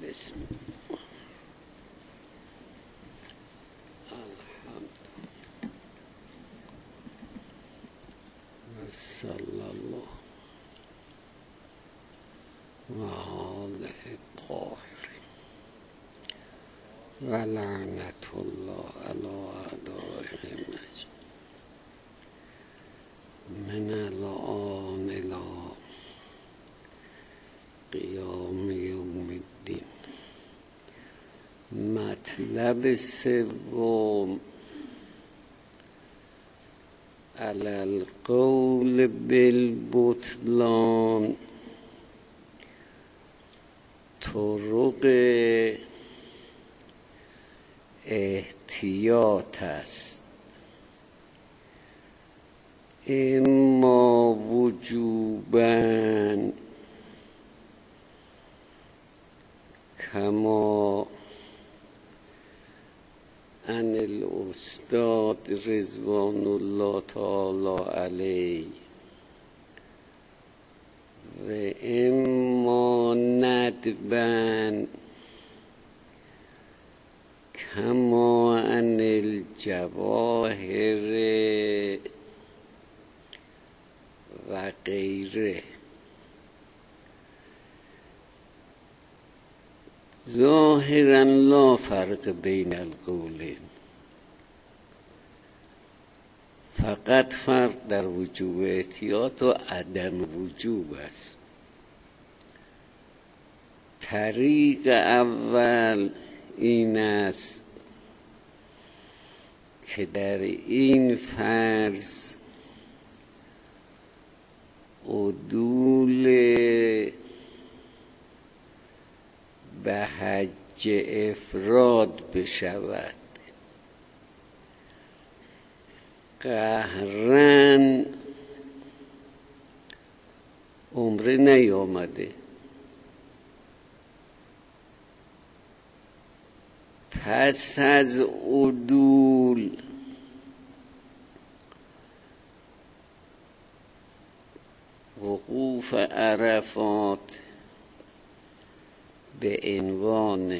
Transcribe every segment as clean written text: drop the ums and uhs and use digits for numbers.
بسم الحمد و صلی الله و آله الطاهرین و لعنت الله علی اعدائهم من الآن الی قیام یوم الدین. مطلب سوم، علی القول بالبطلان طرق احتیاط است. اما وجوباً کما ان الاستاد رضوان الله تعالی علیه و اما ندباً کما ان الجواهر و غیره. ظاهرا لا فرق بین القولین، فقط فرق در وجوب احتیاط و عدم وجوب است. طریق اول این است که در این فرض عدول به حج افراد بشود. قهرن عمره نیامده، پس از عدول وقوف عرفات به عنوان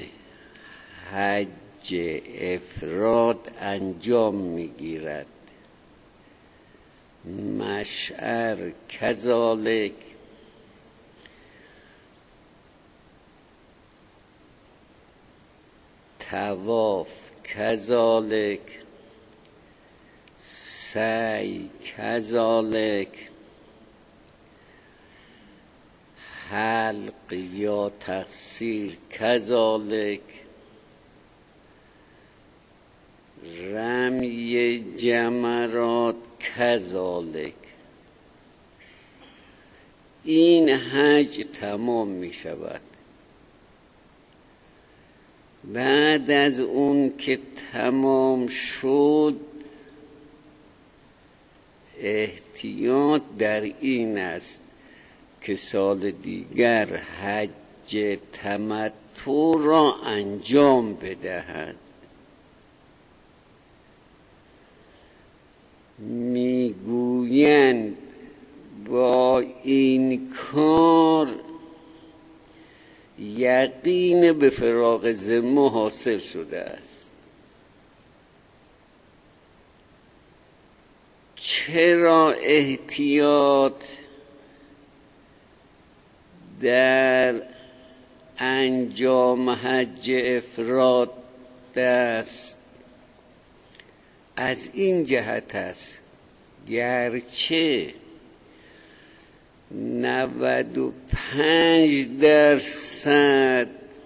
حج افراد انجام میگیرد. مشعر کذالک، طواف کذالک، سعی کذالک، حلق یا تقصیر کذالک، رمی جمرات کذالک. این حج تمام می شود. بعد از اون که تمام شد، احتیاط در این است که سال دیگر حج تمتع را انجام بدهد. میگویند با این کار یقین به فراغ ذمه حاصل شده است. چرا احتیاط در انجام حج افراد است؟ از این جهت است گرچه 95%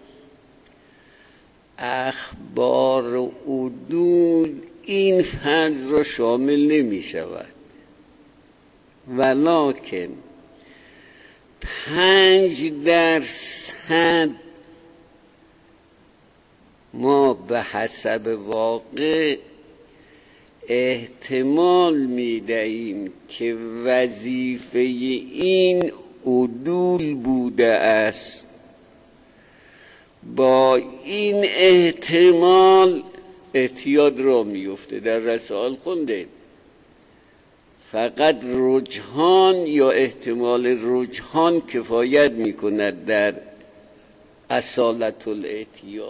اخبار و عدول این فرض را شامل نمی شود، ولکن 5% ما به حسب واقع احتمال می دهیم که وظیفه این عدول بوده است. با این احتمال احتیاط را می افته. در رسائل خوندید فقط رجحان یا احتمال رجحان کفایت می کند در اصالت الاعتیاد.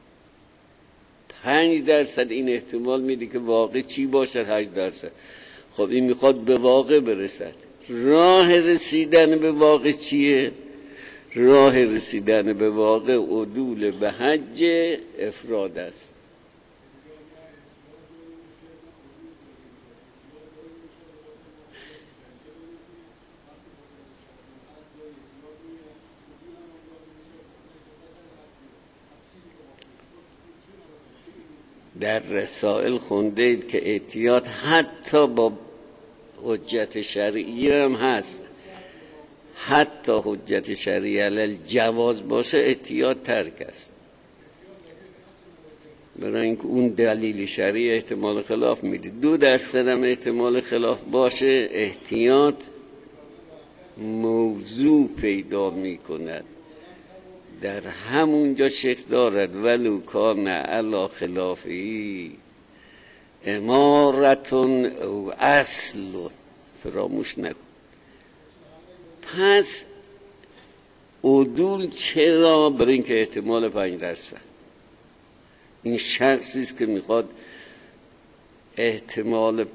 5% این احتمال میده که واقع چی باشه، 8%. خب این میخواد به واقع برسد. راه رسیدن به واقع چیه؟ راه رسیدن به واقع عدول به حج افراد است. در رسائل خونده اید که اعتیاد حتی با حجت شرعی هم هست، حتی حجت شرعی علی جواز باشه اعتیاد ترک است، برای اینکه اون دلیل شرعی احتمال خلاف میده. 2% هم احتمال خلاف باشه احتیاط موضوع پیدا میکند، در همونجا شک دارد ولو کان علی خلافی امارتون او اصل، فراموش نکن. پس عدول چرا؟ برای اینکه احتمال 5%. این شخصی است که میخواد احتمال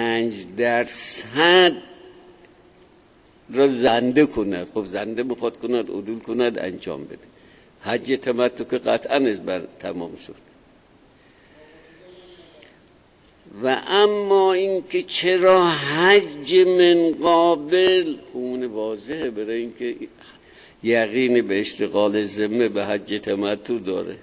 5% را زنده کند. خب زنده میخواد کند، عدول کند، انجام بده. حج تمتع که قطعا از بر تمام شد. و اما این که چرا حج من قابل، خون واضحه، برای اینکه یقین به اشتغال ذمه به حج تمتع داره،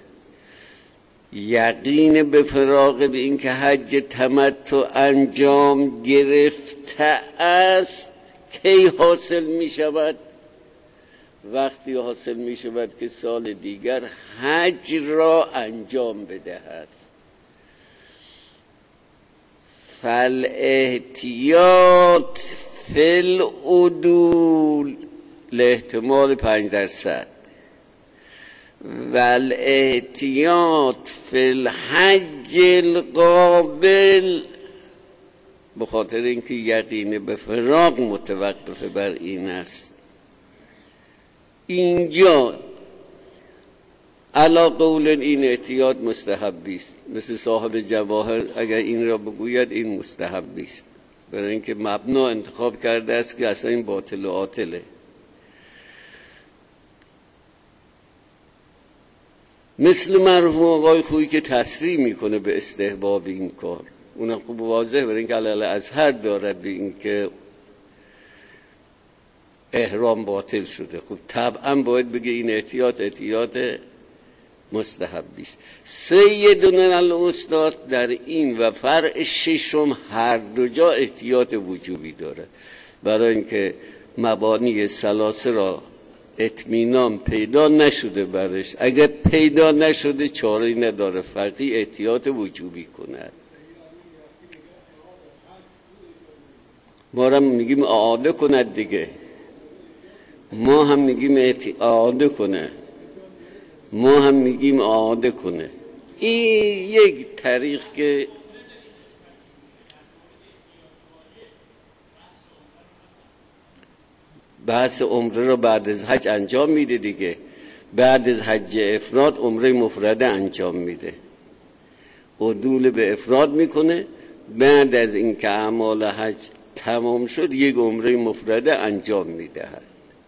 یقین به فراغ به اینکه حج تمتع انجام گرفته است. کی حاصل می شود؟ وقتی حاصل می شود که سال دیگر حج را انجام بدهد. فالاحتیاط فی العدول لاحتمال 5%، والاحتیاط فی الحج القابل به خاطر اینکه یقین به فراق متوقف بر این است. اینجا علا قول این احتیاط مستحبی است، مثل صاحب جواهر اگر این را بگوید این مستحبی است، برای اینکه مبنا انتخاب کرده است که اصلا این باطل و عاطله. مثل مرحوم آقای خویی که تصریح میکنه به استحباب این کار، اونم خوب واضح، برای اینکه علاوه ازهر دارد به اینکه احرام باطل شده. خب طبعا باید بگه این احتیاط مستحبی است. سیدنا الاستاد در این و فرع ششم هر دو جا احتیاط وجوبی داره، برای اینکه مبانی ثلاثه را اطمینان پیدا نشده برش. اگر پیدا نشده چاره‌ای نداره، فقیه احتیاط وجوبی کند. ما هم میگیم اعاده کند دیگه، ما هم میگیم اعاده کنه، ما هم میگیم اعاده کنه. این یک طریق که بحث عمره رو بعد از حج انجام میده دیگه. بعد از حج افراد عمره مفرده انجام میده، عدول به افراد میکنه. بعد از اینکه اعمال حج تمام شد یک عمره مفرده انجام میدهد.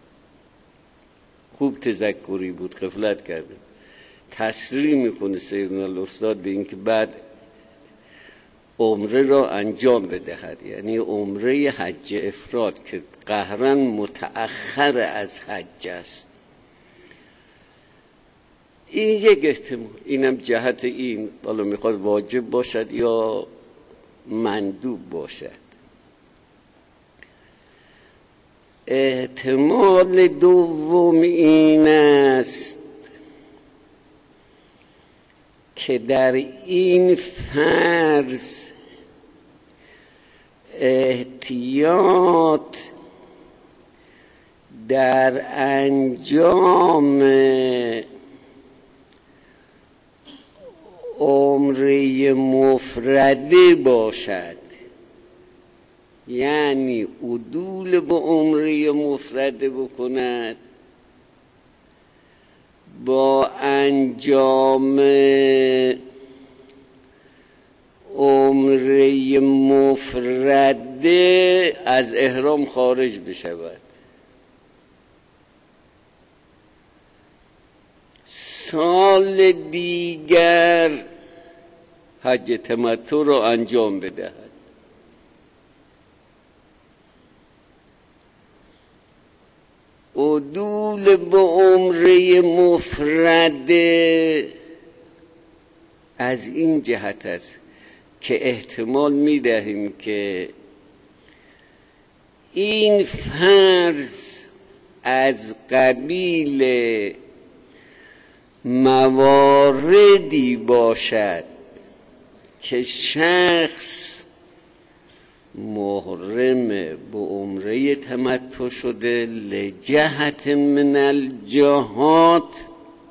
خوب تذکری بود، غفلت کردم. تصریح میکنه سیدنا الاستاد به اینکه بعد عمره را انجام بدهد، یعنی عمره حج افراد که قهرن متأخر از حج است. این یک احتمال، اینم جهت این، حالا میخواد واجب باشد یا مندوب باشد. احتمال دوم این است که در این فرض احتیاط در انجام عمره مفرده باشد، یعنی عدول به عمره مفرده بکند، با انجام عمره مفرده از احرام خارج بشود. سال دیگر حج تمتع رو انجام بدهد. عدول به عمره مفرده از این جهت است که احتمال می‌دهیم که این فرض از قبیل مواردی باشد که شخص محرم به عمره تمتع شده لجهت من الجهات،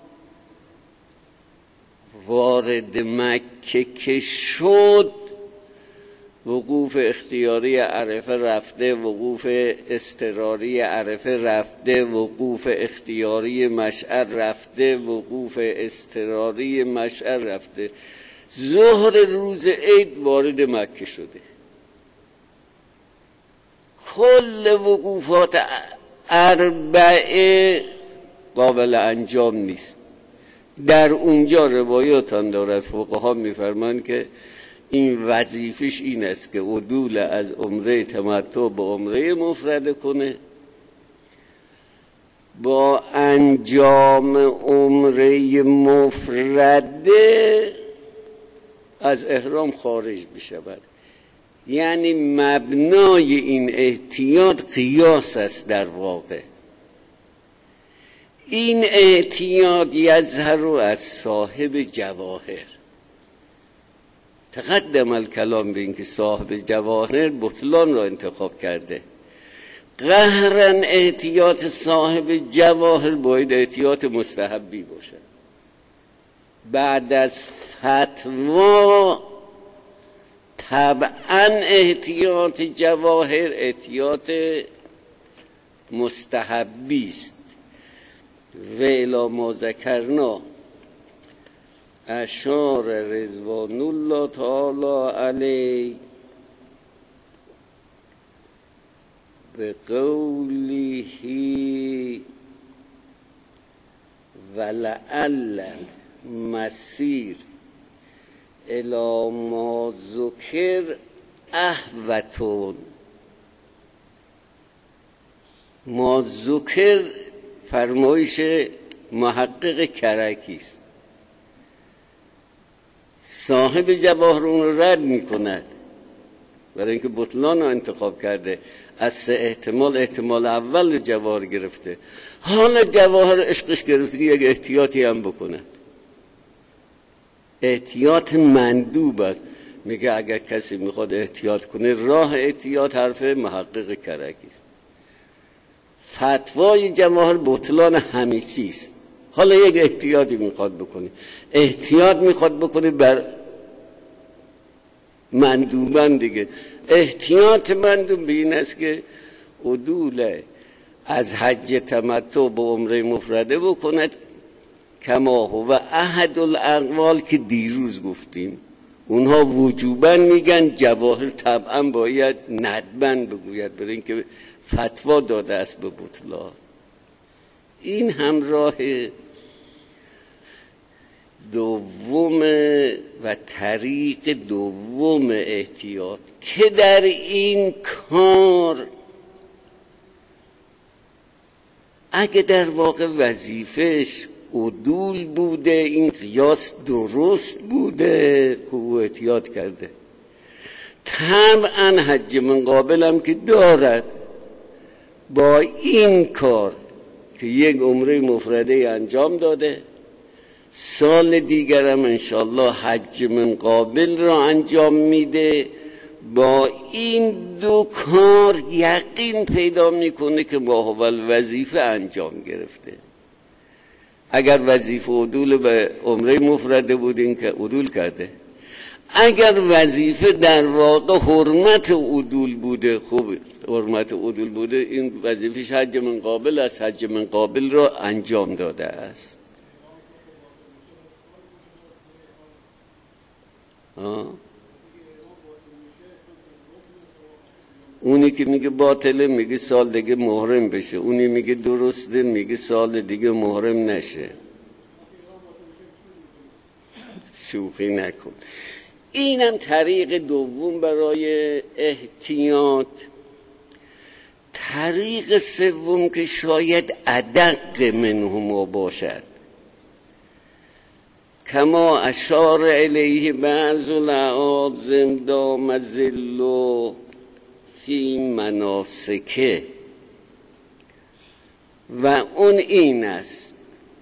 وارد مکه که شد، وقوف اختیاری عرفه رفته، وقوف اضطراری عرفه رفته، وقوف اختیاری مشعر رفته، وقوف اضطراری مشعر رفته، ظهر روز عید وارد مکه شده. کل وقوفات اربعه قابل انجام نیست. در اونجا روایاتان دارد، فقها میفرمایند که این وظیفش این است که عدول از عمره تمتع به عمره مفرده کنه، با انجام عمره مفرده از احرام خارج بشود. یعنی مبنای این احتیاط قیاس است. در واقع این احتیاط یظهر از صاحب جواهر. تقدم الکلام به این که صاحب جواهر بطلان را انتخاب کرده. قهرن احتیاط صاحب جواهر باید احتیاط مستحبی باشد. بعد از فتوا طبعا احتیاط جواهر احتیاط مستحبی است. و الی ما ذکرنا اشار رضوان الله تعالی علیه به قوله ولعل مسیر الی ما ذکر احوتون. ما ذکر فرمایش محقق کرکی است. صاحب جواهر اون رو رد می کند برای اینکه بطلان رو انتخاب کرده. از سه احتمال اول جواهر گرفته، حالا جواهر عشقش گرفته که یک احتیاطی هم بکنه. احتیاط مندوب است. میگه اگر کسی میخواد احتیاط کنه، راه احتیاط حرف محقق کرکی است. فتوای جواهر بطلان همه چیز. حالا یک احتیاطی میخواد بکنه، احتیاط میخواد بکنه بر مندوبان دیگه. احتیاط مندوب به این است که عدول از حج تمتع به عمره مفرده بکند، کما هو احد الاقوال که دیروز گفتیم. اونها وجوباً میگن جواهر طبعا باید ندباً بگوید برای اینکه فتوا داده است به بطلان. این هم راه دوم و طریق دوم احتیاط که در این کار اگه در واقع وظیفش عدول بوده، این قیاس درست بوده، خوب احتیاط کرده. طبعا حج من قابل هم که دارد، با این کار که یک عمره مفرده انجام داده، سال دیگرم انشالله حج من قابل را انجام میده. با این دو کار یقین پیدا میکنه که ما اول وظیفه انجام گرفته. اگر وظیفه عدول به عمره مفرده بود این که عدول کرده. اگر وظیفه در واقع حرمت عدول بوده، خوب حرمت عدول بوده، این وظیفش حج من قابل است، حج من قابل را انجام داده است. اونی که میگه باطله میگه سال دیگه محرم بشه، اونی میگه درسته میگه سال دیگه محرم نشه. شوخی نکن. اینم طریق دوم برای احتیاط. طریق سوم که شاید ادق منهما باشد، کما اشار الیه بعض الاعاظم دام ظل فی مناسکه، و اون این است: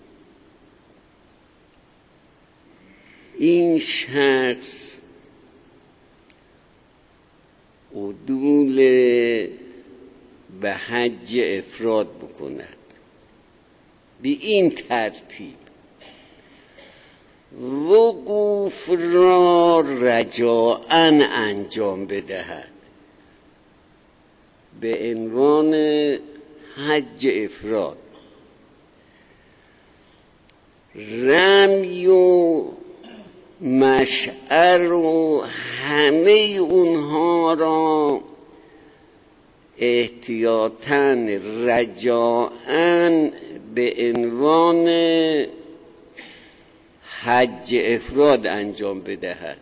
این شخص عدول به حج افراد بکند به این ترتیب: وقوف را رجاءً انجام بدهد به عنوان حج افراد، رمی و مشعر و همه اونها را احتیاطاً رجاءً به عنوان حج افراد انجام بدهد.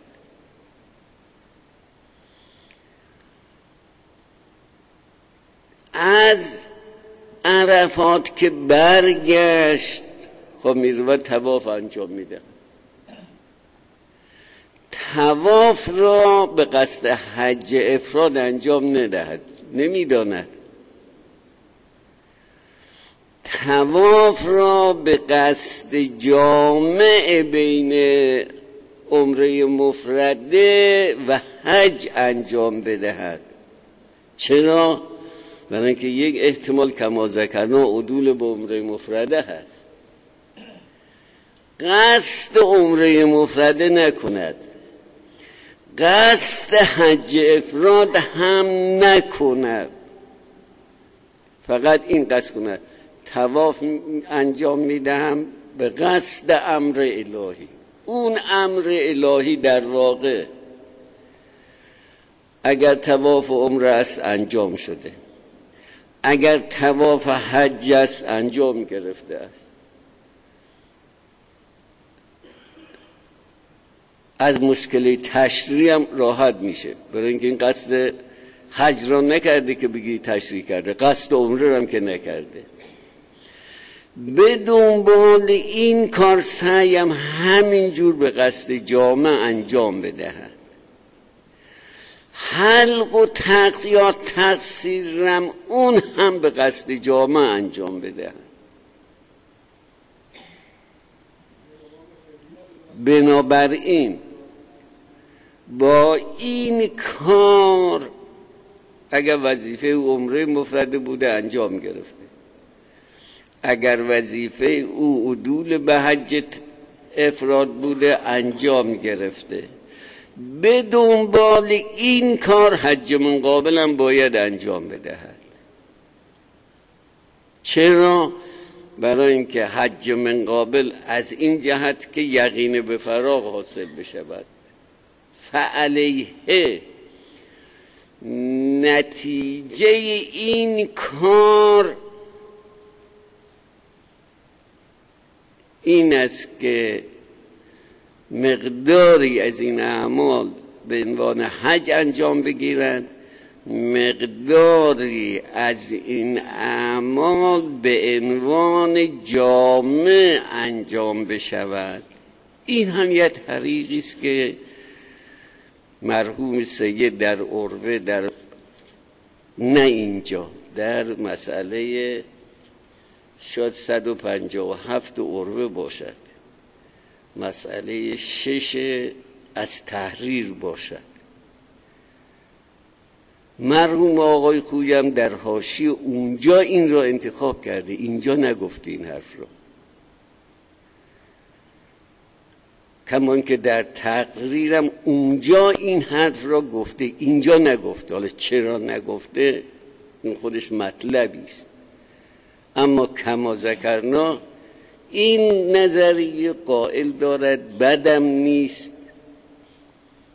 از عرفات که برگشت خب میرود طواف انجام میده. طواف را به قصد حج افراد انجام ندهد، نمیداند. طواف را به قصد جامع بین عمره مفرده و حج انجام بدهد. چرا؟ برای اینکه یک احتمال کما ذکرنا عدول به عمره مفرده هست. قصد عمره مفرده نکند، قصد حج افراد هم نکند، فقط این قصد کند: طواف انجام میدهم به قصد امر الهی. اون امر الهی در واقع اگر طواف عمره است انجام شده، اگر طواف حج است انجام گرفته است. از مشکل تشریع هم راحت میشه، برای اینکه این قصد حج را نکرده که بگی تشریع کرده، قصد عمره هم که نکرده. به دنبال این کار سعیم همینجور به قصد جامع انجام بدهد. حلق و تقص یا تقصیرم اون هم به قصد جامع انجام بدهد. بنابراین با این کار اگر وظیفه عمره مفرده بوده انجام گرفته، اگر وظیفه او عدول به حج افراد بوده انجام گرفته. به دنبال این کار حج من قابل هم باید انجام بدهد. چرا؟ برای اینکه حج من قابل از این جهت که یقین به فراغ حاصل بشود، فعلیه نتیجه این کار این است که مقداری از این اعمال به عنوان حج انجام بگیرند، مقداری از این اعمال به عنوان جامع انجام بشود. این هم یه طریقی است که مرحوم سید در عروه در نه اینجا در مسئله شاید 157 عروه باشد، مسئله 6 از تحریر باشد. مرحوم آقای خویم در حاشیه اونجا این را انتخاب کرده، اینجا نگفته این حرف را. کمان که در تقریرم اونجا این حرف را گفته، اینجا نگفته. حالا چرا نگفته این خودش مطلبی است، اما کما ذکرنا این نظریه قائل دارد بدم نیست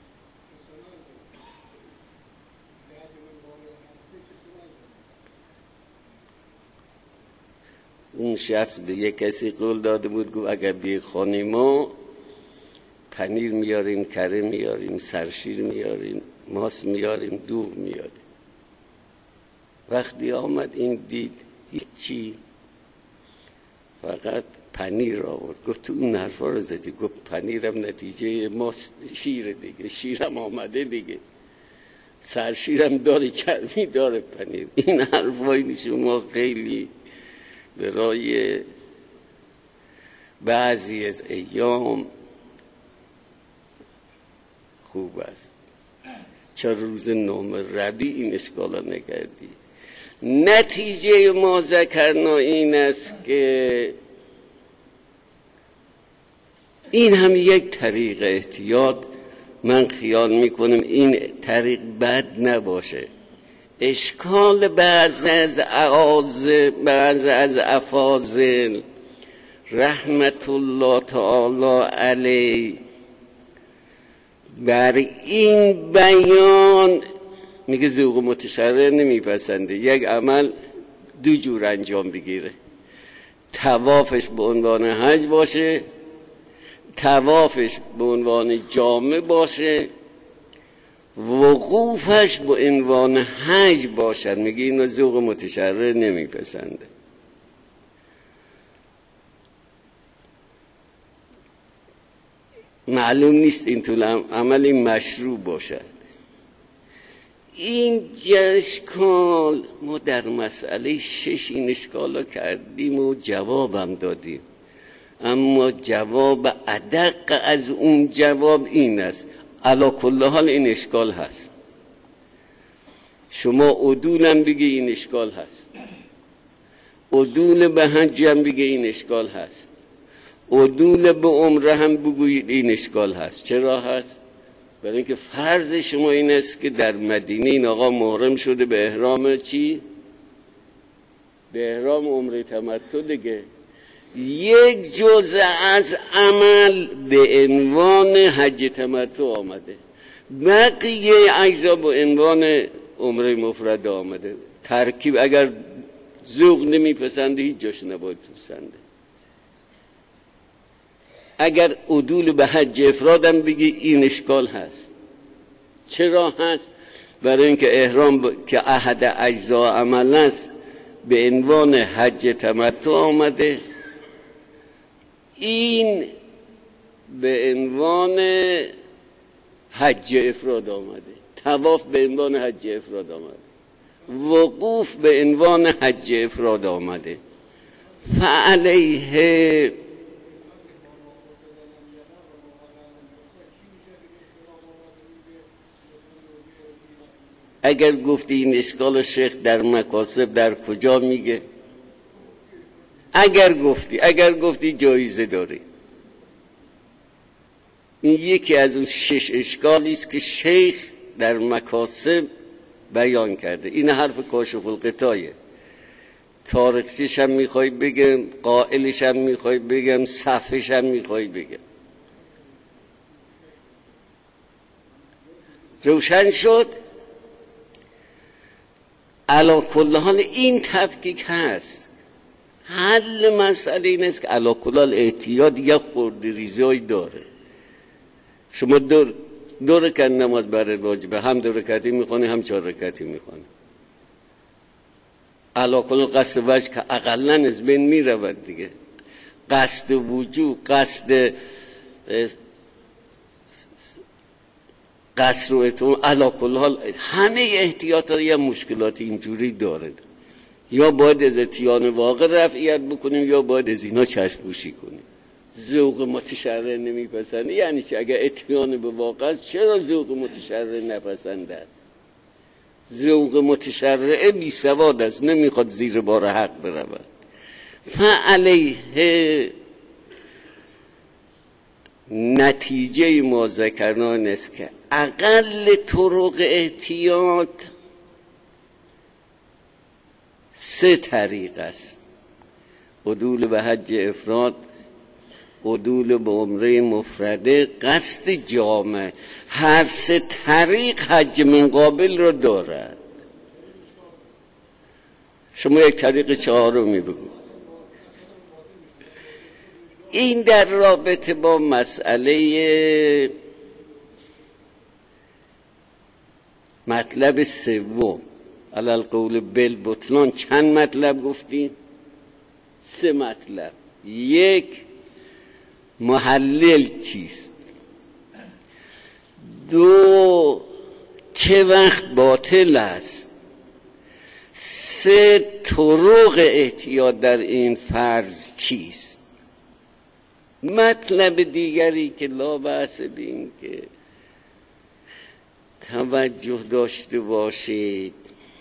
اون شخص به یک کسی قول داده بود، گفت اگر بی خانه ما پنیر میاریم، کره میاریم، سرشیر میاریم، ماست میاریم، دوغ میاریم. وقتی آمد این دید هیچی، فقط پنیر آورد. گفت تو اون حرفا رو زدی؟ گفت پنیرم نتیجه ماست، شیر دیگه، شیرم آمده دیگه، سرشیرم داره، چرمی داره پنیر. این حرفایی نیست. ما خیلی برای بعضی از ایام خوب است. چرا روز نهم ربیع این اشکالا نکردی؟ نتیجه ما ذکرنا این است که این هم یک طریق احتیاط. من خیال میکنم این طریق بد نباشه. اشکال بعض از افاضل رحمت الله تعالی علیه بر این بیان میگه ذوق متشرع نمیپسنده یک عمل دو جور انجام بگیره. طوافش به عنوان حج باشه، طوافش به عنوان جامع باشه، وقوفش به عنوان حج باشد. میگه اینو ذوق متشرع نمیپسنده. معلوم نیست این طول عملی مشروع باشد. این اشکال ما در مسئله 6 این اشکال کردیم و جوابم دادیم، اما جواب ادق از اون جواب این است. علی کل حال این اشکال هست. شما عدولم بگی این اشکال هست، عدول به حج هم بگی این اشکال هست، عدول به عمره هم بگویید این اشکال هست. چرا هست؟ برای اینکه فرض شما این است که در مدینه این آقا محرم شده به احرام چی؟ به احرام عمره تمتع دیگه. یک جزء از عمل به عنوان حج تمتع آمده، بقیه اجزا به عنوان عمره مفرد آمده. ترکیب اگر ذوق نمیپسنده هیچ جاش نباید پسنده. اگر عدول به حج افرادم بگی این اشکال هست. چرا هست؟ برای اینکه احرام که احد اجزا عمل است به عنوان حج تمتع آمده، این به عنوان حج افراد آمده، طواف به عنوان حج افراد آمده، وقوف به عنوان حج افراد آمده. فعلیه اگر گفتی این اشکال شیخ در مکاسب در کجا میگه؟ اگر گفتی جایزه داری. این یکی از اون 6 اشکالی است که شیخ در مکاسب بیان کرده. این حرف کاشف الغطایه. تاریخش هم میخوای بگم، قائلش هم میخوای بگم، صفش هم میخوای بگم. روشن شد؟ علا کل حال این تفکیک هست. حل مسئله این است که علا کل حال احتیاط یک خورده ریزی داره. شما دو رکعت نماز برای واجبه، هم 2 رکعتی میخوانی هم 4 رکعتی میخوانی. علا کل قصد وجه که اقلن از بین میرود دیگه. قصد وجود، قصر و اتمام، علا کل حال همه احتیاط ها یا مشکلات اینجوری داره. یا باید از اتیان واقع رفعیت بکنیم یا باید از اینا چشم پوشی کنیم. ذوق متشرع نمیپسنده یعنی چه؟ اگر اتیان به واقع است چرا ذوق متشرع نپسندد؟ ذوق متشرع بی سواد است، نمیخواد زیر بار حق برود. فعلیه نتیجه ما ذکرنا است که اقل طرق احتیاط 3 طریق است: عدول به حج افراد، عدول به عمره مفرده، قصد جامع. هر 3 طریق حج من قابل رو دارد. شما یک طریق 4 بگو. این در رابطه با مسئله مطلب سوم علی القول بالبطلان چند مطلب گفتیم؟ 3 مطلب. 1 محلل چیست، 2 چه وقت باطل است، 3 طرق احتیاط در این فرض چیست. مطلب دیگری که لا بأس به این که توجه داشته باشید،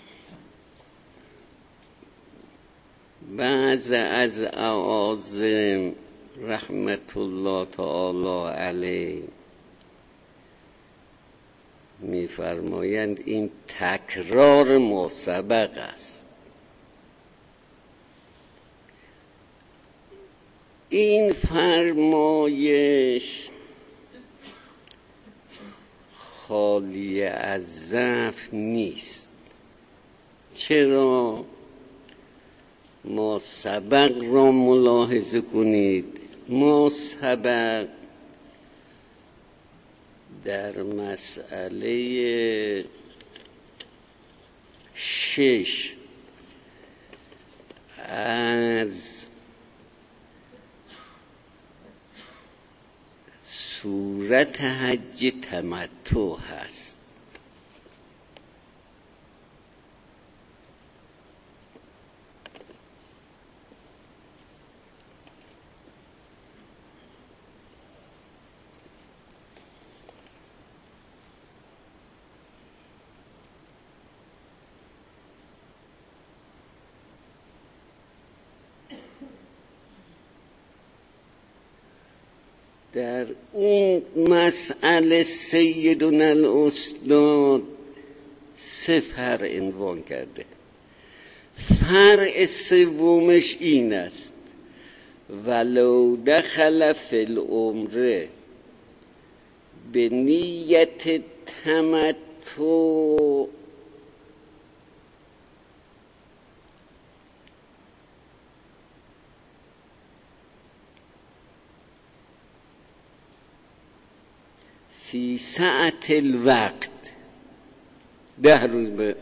بعض از اعاظم رحمت الله تعالی علیه می‌فرمایند این تکرار ما سبق است. این فرمایش خالی از ضعف نیست. چرا؟ ما سبق را ملاحظه کنید. ما سبق در مسئله 6 از صورت حج تمتع هست. در اون مسئله سیدنا الاستاد 3 فرع عنوان کرده. فرع سومش این است: ولو دخل فی العمره به نیت تمتع فی ساعت الوقت، 10 روز به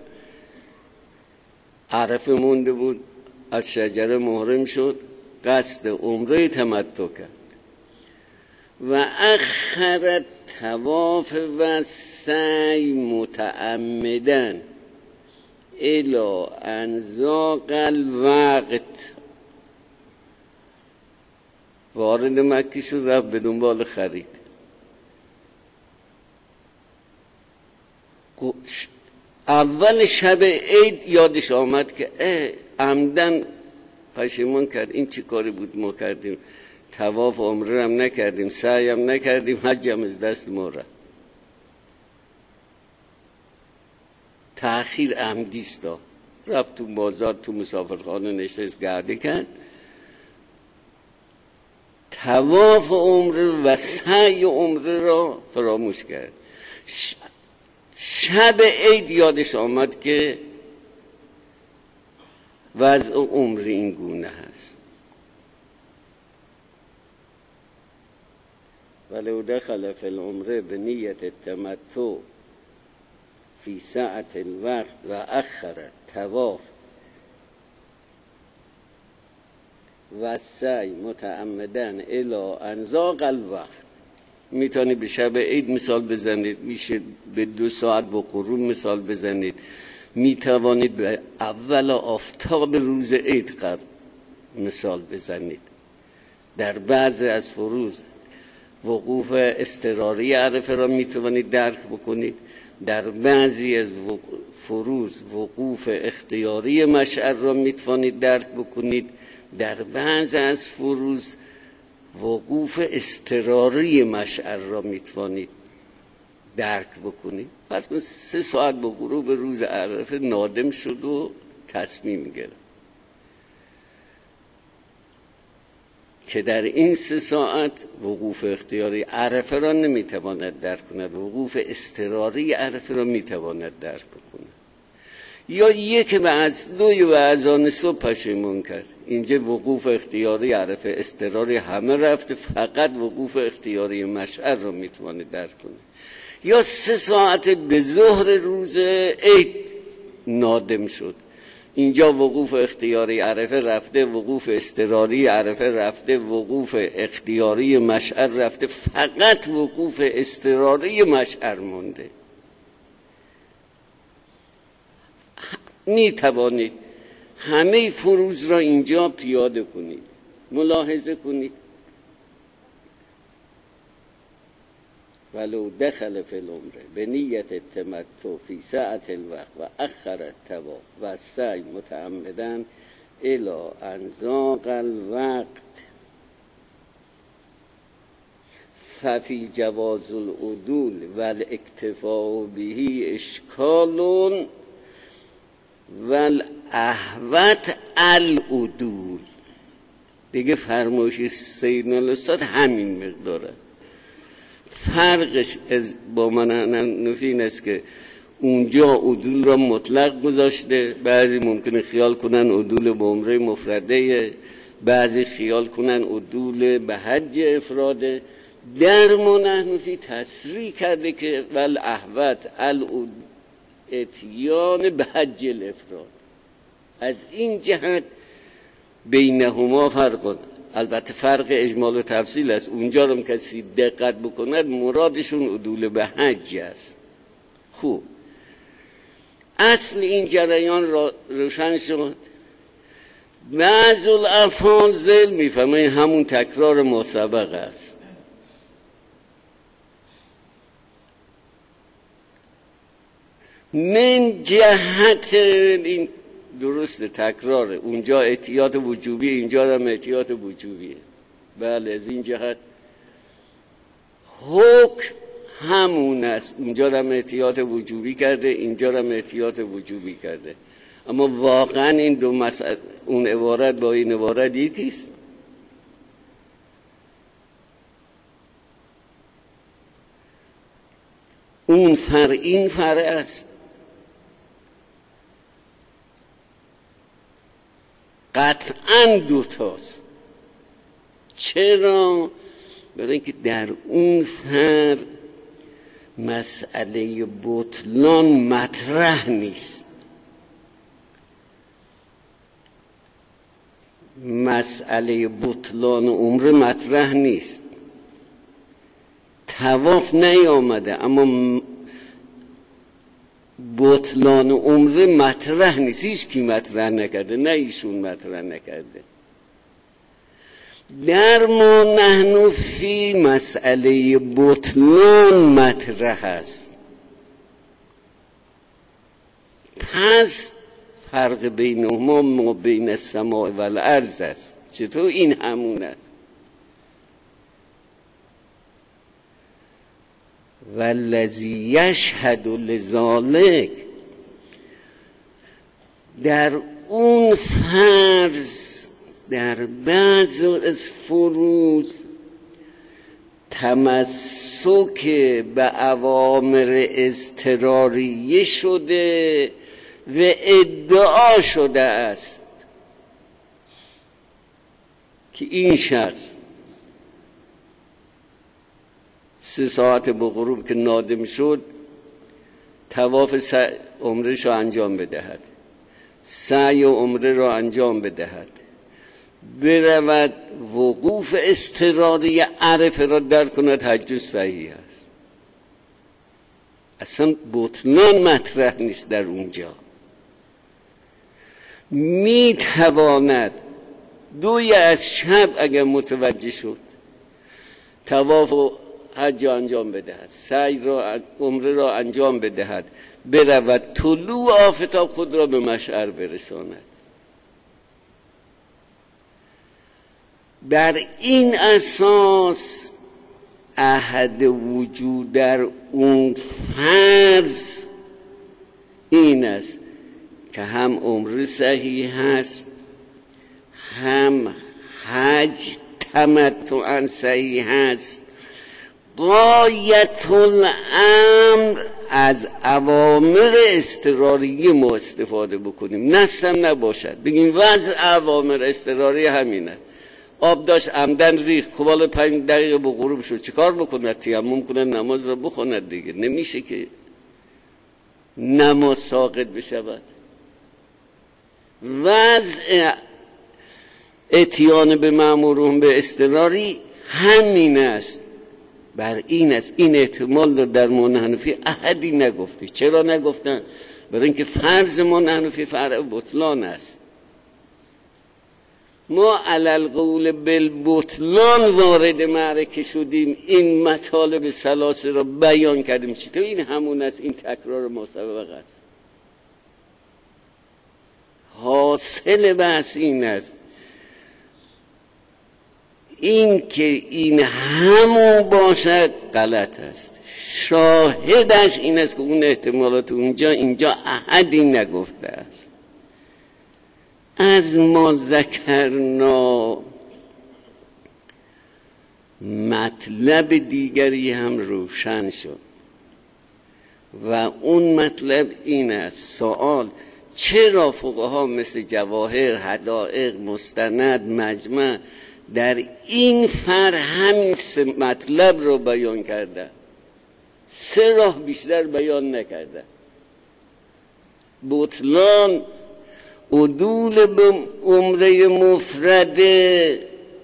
عرفه مونده بود، از شجره محرم شد، قصد عمره تمتع کرد و اخر طواف و سعی متعمدا الی ان ضاق الوقت، وارد مکه شد، رفت به دنبال خرید. اول شب عید یادش آمد که عمدن پشیمان کرد، این چی کاری بود ما کردیم، طواف عمره هم نکردیم، سعی هم نکردیم، حج هم از دست ما رفت. تأخیر عمدیست. رفت تو بازار، تو مسافرخانه نشست، گرده کرد، طواف عمره و سعی عمره را فراموش کرد. شب عید یادش آمد که وضع عمر این گونه هست. ولو دخل فی العمره به نیت التمتع فی ساعت الوقت و اخر طواف و سعی متعمدا الی ان ضاق الوقت. میتونید به شب عید مثال بزنید، میشه به 2 ساعت با غروب مثال بزنید، میتوانید به اول آفتاب روز عید مثال بزنید. در بعض از فروز وقوف اضطراری عرفه را میتوانید درک بکنید، در بعضی از فروز وقوف اختیاری مشعر را میتوانید درک بکنید، در بعض از فروز وقوف اضطراری مشعر را میتوانید درک بکنید. پس کن 3 ساعت با غروب روز عرفه نادم شد و تصمیم گرفت که در این 3 ساعت وقوف اختیاری عرفه را نمیتواند درک کند، وقوف اضطراری عرفه را میتواند درک بکند. یا یک بعد دوی و از آن صبح پشیمون کرد. اینجا وقوف اختیاری عرفه اضطراری همه رفته، فقط وقوف اختیاری مشعر رو میتونه درک کنه. یا 3 ساعت به ظهر روز عید نادم شد، اینجا وقوف اختیاری عرفه رفته، وقوف اضطراری عرفه رفته، وقوف اختیاری مشعر رفته، فقط وقوف اضطراری مشعر مونده. می توانید همه فروض را اینجا پیاده کنید، ملاحظه کنید. ولو دخل فی العمر به نیت التمتع فی ساعت الوقت و اخر الطواف و السعی متعمدا الی ان ضاق الوقت ففی جواز العدول و الاکتفاء به اشکال و الاحوط العدول. دیگه فرمایش سیدنا الاستاد همین مقداره. فرقش با منحنفی این است که اونجا عدول را مطلق گذاشته، بعضی ممکنه خیال کنن عدول به عمره مفرده، بعضی خیال کنن عدول به حج افراده. در منحنفی تصریح کرده که والاحوط الاتیان به حج الافراد. از این جهت بینهما فرق، البته فرق اجمال و تفصیل است. اونجا رو کسی دقت بکند مرادشون عدول به حج است. خوب، اصل این جریان را روشن شد. بعض الافاضل میفهمه همون تکرار مسبق است. من جهت این درست تکراره، اونجا احتیاط وجوبی، اینجا هم احتیاط وجوبیه. بله، از این جهت حکم همون است، اونجا هم احتیاط وجوبی کرده، اینجا هم احتیاط وجوبی کرده. اما واقعا این دو مسئله، اون عبارت با این عبارت یکیست. اون فرع این فرع است. قطعاً دوتاست. چرا؟ برای اینکه در اون فرع مسئله بطلان مطرح نیست. مسئله بطلان عمره مطرح نیست. طواف نیامده اما بطلان عمره مطرح نیست. هیچ کی مطرح نکرده، نه ایشون مطرح نکرده. در ما نحن فی مسئله بطلان مطرح است. پس فرق بینهما ما بین السماء و الارض است. چطور این همون است؟ والذی یشهد لذالک، در اون فرض در بعض از فروض تمسک به اوامر اضطراریه شده و ادعا شده است که این شخص 3 ساعت به غروب که نادم شد طواف عمرش را انجام بدهد، سعی عمره را انجام بدهد، برود وقوف اضطراری عرفه را در کند، حج صحیح است. اصلا بطلان مطرح نیست در اونجا. می تواند 2 از شب اگر متوجه شد طواف و حج انجام بدهد، سعی را عمره را انجام بدهد، برود طلوع آفتاب خود را به مشعر برساند. بر این اساس عهد وجود در اون فرض این است که هم عمره صحیح هست، هم حج تمتعاً صحیح هست. غایت الامر از اوامر اضطراری ما استفاده بکنیم، نسم نباشد. بگیم وضع اوامر اضطراری همینه، آب داشت عمدن ریخت، خب حالا 5 دقیقه به غروب شد، چه کار بکنه؟ تیمم کنه نماز را بخوند دیگه. نمیشه که نماز ساقط بشود. وضع اتیان به مأمورون به اضطراری همین است، بر این است. این احتمال رو در ما حنفی احدی نگفته. چرا نگفتن؟ برای اینکه فرض ما حنفی فرع بطلان است. ما علل قول بالبطلان وارد معرکه شدیم، این مطالب ثلاثه را بیان کردیم. چطور این همون است؟ این تکرار مسبق است. حاصل بحث این است، این که این همون باشد غلط است. شاهدش این است که اون احتمالات اینجا احدی نگفته است. از ما ذکرنا مطلب دیگری هم روشن شد و اون مطلب این است. سوال: چرا فقها مثل جواهر، حدائق، مستند، مجمع در این همین 3 مطلب رو بیان کردن، 3 راه بیشتر بیان نکردن؟ بطلان عدول به عمره مفرده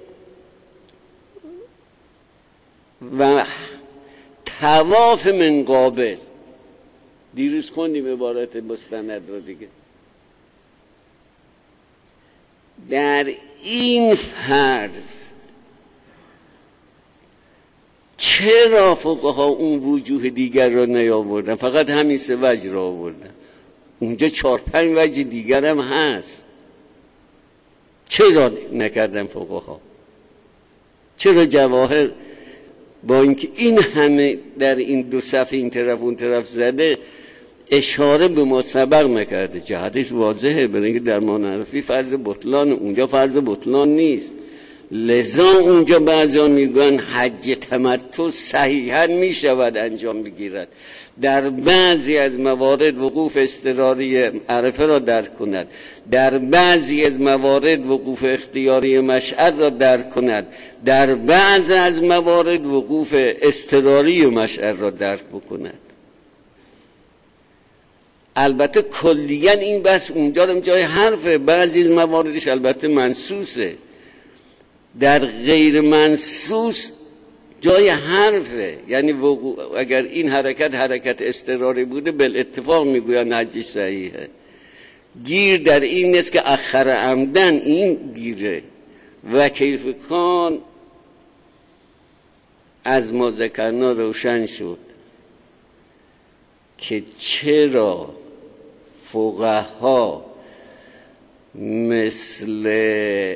و طواف من قابل. دیروز خوندیم عبارت مستند رو دیگه. در این فرض چرا فقها اون وجوه دیگر را نیاوردن؟ فقط همین 3 وجه را آوردن. اونجا 4-5 وجه دیگر هم هست. چرا نکردن فقها؟ چرا جواهر با اینکه این همه در این 2 صفحه این طرف اون طرف زده اشاره به ما سبق نکرده؟ جهتش واضحه، برای اینکه در منحنفی فرض بطلان، اونجا فرض بطلان نیست. لذا اونجا بعضا میگن حج تمتع صحیحا میشود انجام بگیرد، در بعضی از موارد وقوف اضطراری عرفه را درک کند، در بعضی از موارد وقوف اختیاری مشعر را درک کند، در بعضی از موارد وقوف اضطراری مشعر را درک بکند. البته کلیاً این بحث اونجا هم جای حرفه، بعضی از مواردش البته منصوصه، در غیر منصوص جای حرفه. یعنی اگر این حرکت اضطراری بوده بالاتفاق میگوین حج صحیحه. گیر در این نیست که اخر عمدن این گیره. و کیف کان از ما ذکرنا روشن شد که چرا فقها مثل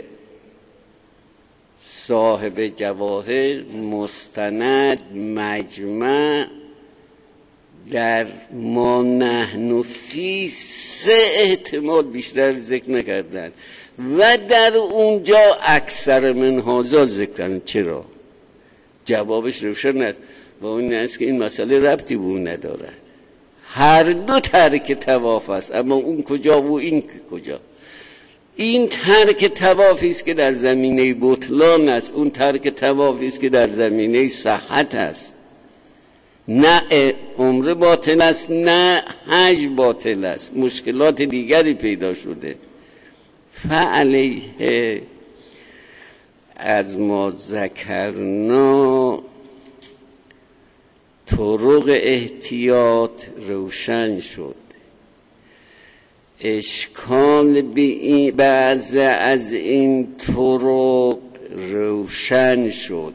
صاحب جواهر، مستند، مجمع در ما نحن فی 3 احتمال بیشتر ذکر نکردن و در اونجا اکثر من هذا ذکرن؟ چرا؟ جوابش روشن است و اون است که این مسئله ربطی به اون ندارد. هر دو ترک طواف است، اما اون کجا و این کجا؟ این ترک طوافی است که در زمینه بطلان است، اون ترک طوافی است که در زمینه صحت است. نه عمره باطل است نه حج باطل است، مشکلات دیگری پیدا شده. فعلیه از ما ذکرنا طرق احتیاط روشن شد. اشکال به بعض از این طرق روشن شد.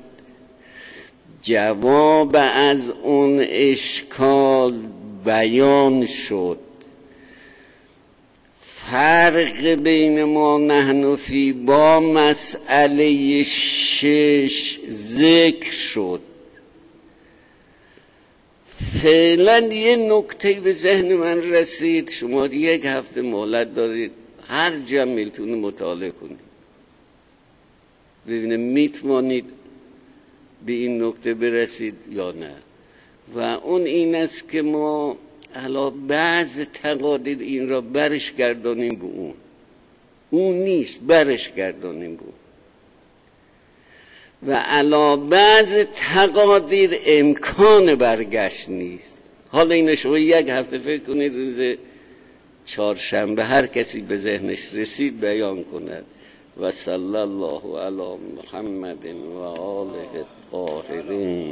جواب از اون اشکال بیان شد. فرق بین ما نحن فی با مسئله 6 ذکر شد. فعلا یه نکته به ذهن من رسید، شما 1 هفته مهلت دارید، هر جا میتونه مطالعه کنید، ببینید میتوانید به این نکته برسید یا نه. و اون این است که ما علا بعض تقادیر این را برش گردانیم به اون نیست، برش گردانیم به اون. و علا بعض تقادیر امکان برگشت نیست. حالا این شما یک هفته فکر کنید، روز چهارشنبه هر کسی به ذهنش رسید بیان کند. و صلی الله علی محمد و آله الطاهرین.